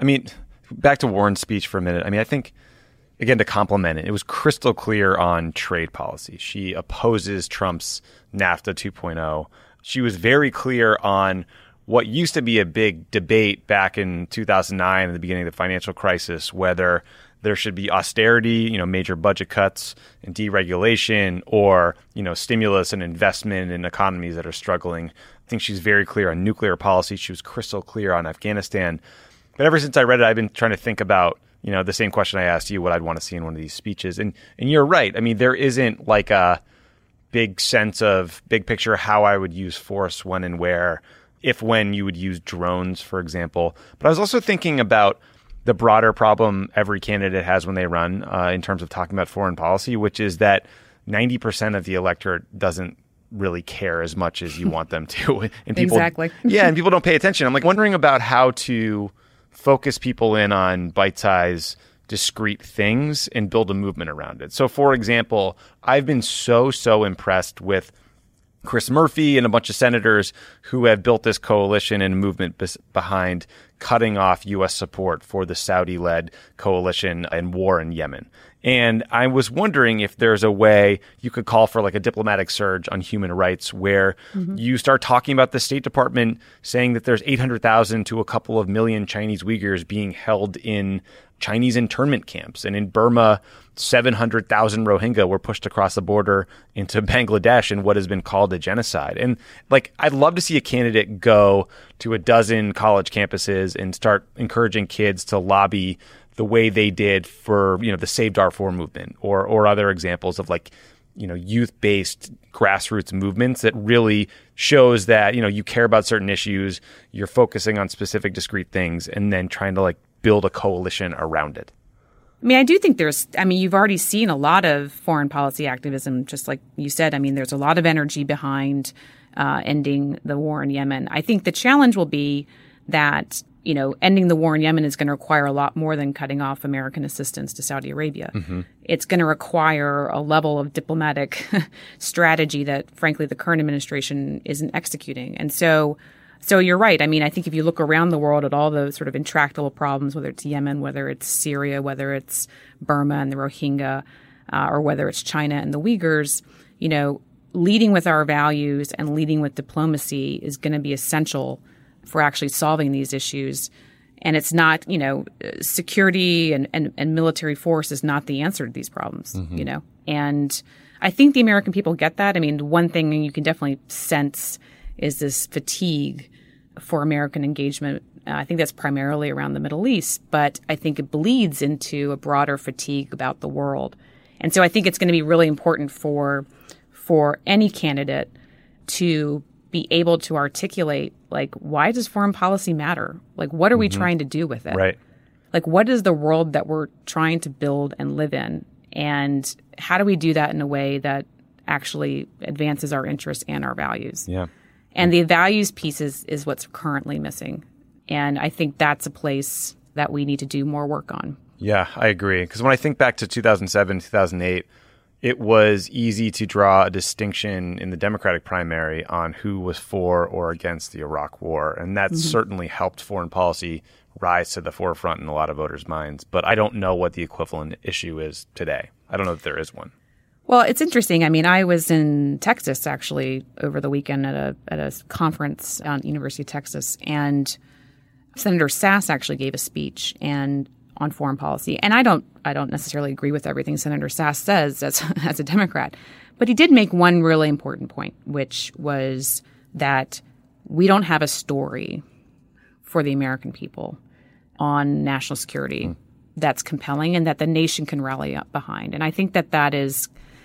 I mean, back to Warren's speech for a minute. I mean, I think, again, to compliment it, it was crystal clear on trade policy. She opposes Trump's NAFTA two point oh. She was very clear on what used to be a big debate back in two thousand nine, at the beginning of the financial crisis, whether there should be austerity, you know, major budget cuts and deregulation, or, you know, stimulus and investment in economies that are struggling. I think she's very clear on nuclear policy. She was crystal clear on Afghanistan. But ever since I read it, I've been trying to think about, you know, the same question I asked you, what I'd want to see in one of these speeches. And and you're right. I mean, there isn't like a big sense of big picture how I would use force, when and where, if when you would use drones, for example. But I was also thinking about the broader problem every candidate has when they run uh, in terms of talking about foreign policy, which is that ninety percent of the electorate doesn't really care as much as you want them to. And people, exactly. yeah, and people don't pay attention. I'm like wondering about how to focus people in on bite-sized, discrete things and build a movement around it. So, for example, I've been so, so impressed with Chris Murphy and a bunch of senators who have built this coalition and movement bes- behind cutting off U S support for the Saudi-led coalition and war in Yemen. And I was wondering if there's a way you could call for like a diplomatic surge on human rights where mm-hmm. you start talking about the State Department saying that there's eight hundred thousand to a couple of million Chinese Uyghurs being held in Chinese internment camps. And in Burma, seven hundred thousand Rohingya were pushed across the border into Bangladesh in what has been called a genocide. And like, I'd love to see a candidate go to a dozen college campuses and start encouraging kids to lobby the way they did for, you know, the Save Darfur movement or or other examples of like, you know, youth-based grassroots movements that really shows that, you know, you care about certain issues, you're focusing on specific discrete things, and then trying to like build a coalition around it. I mean, I do think there's, I mean, you've already seen a lot of foreign policy activism, just like you said. I mean, there's a lot of energy behind uh, ending the war in Yemen. I think the challenge will be that, you know, ending the war in Yemen is going to require a lot more than cutting off American assistance to Saudi Arabia. Mm-hmm. It's going to require a level of diplomatic strategy that, frankly, the current administration isn't executing. And so, so you're right. I mean, I think if you look around the world at all the sort of intractable problems, whether it's Yemen, whether it's Syria, whether it's Burma and the Rohingya, uh, or whether it's China and the Uyghurs, you know, leading with our values and leading with diplomacy is going to be essential for actually solving these issues. And it's not, you know, security and, and, and military force is not the answer to these problems, mm-hmm. you know. And I think the American people get that. I mean, one thing you can definitely sense is this fatigue for American engagement. Uh, I think that's primarily around the Middle East, but I think it bleeds into a broader fatigue about the world. And so I think it's going to be really important for for any candidate to be able to articulate, like, why does foreign policy matter? Like, what are we mm-hmm. trying to do with it? Right. Like, what is the world that we're trying to build and live in? And how do we do that in a way that actually advances our interests and our values? Yeah. And the values piece is, is what's currently missing. And I think that's a place that we need to do more work on. Yeah, I agree. Because when I think back to two thousand seven, two thousand eight, it was easy to draw a distinction in the Democratic primary on who was for or against the Iraq War. And that mm-hmm. certainly helped foreign policy rise to the forefront in a lot of voters' minds. But I don't know what the equivalent issue is today. I don't know if there is one. Well, it's interesting. I mean, I was in Texas actually over the weekend at a at a conference at University of Texas, and Senator Sass actually gave a speech and on foreign policy. And I don't I don't necessarily agree with everything Senator Sass says as as a Democrat, but he did make one really important point, which was that we don't have a story for the American people on national security mm. that's compelling and that the nation can rally up behind. And I think that that is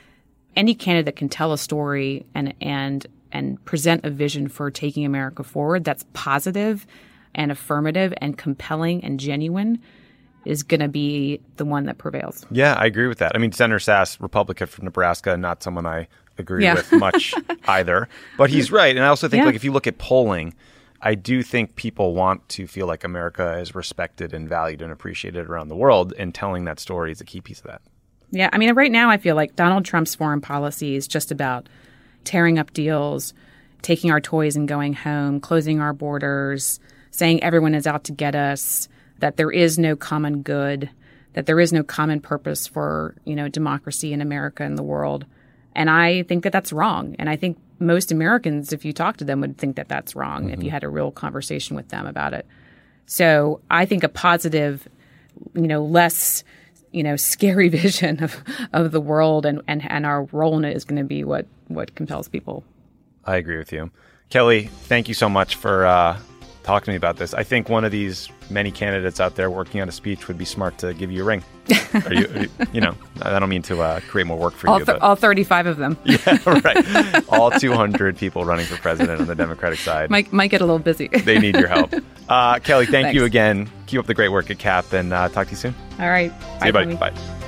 any candidate can tell a story and and and present a vision for taking America forward that's positive and affirmative and compelling and genuine is going to be the one that prevails. Yeah, I agree with that. I mean, Senator Sass, Republican from Nebraska, not someone I agree yeah. with much either. But he's right. And I also think, yeah. like, if you look at polling, I do think people want to feel like America is respected and valued and appreciated around the world, and telling that story is a key piece of that. Yeah, I mean, right now I feel like Donald Trump's foreign policy is just about tearing up deals, taking our toys and going home, closing our borders, saying everyone is out to get us, that there is no common good, that there is no common purpose for, you know, democracy in America and the world. And I think that that's wrong. And I think most Americans, if you talk to them, would think that that's wrong mm-hmm. if you had a real conversation with them about it. So I think a positive, you know, less, you know, scary vision of, of the world and, and, and our role in it is going to be what, what compels people. I agree with you. Kelly, thank you so much for uh, talking to me about this. I think one of these many candidates out there working on a speech would be smart to give you a ring. Are you, are you, you know, I don't mean to uh, create more work for all you. Th- but, all thirty-five of them. Yeah, right. All two hundred people running for president on the Democratic side. Might, might get a little busy. They need your help. Uh, Kelly, thank Thanks. you again. Keep up the great work at C A P, and uh, talk to you soon. All right. See you, buddy. Bye.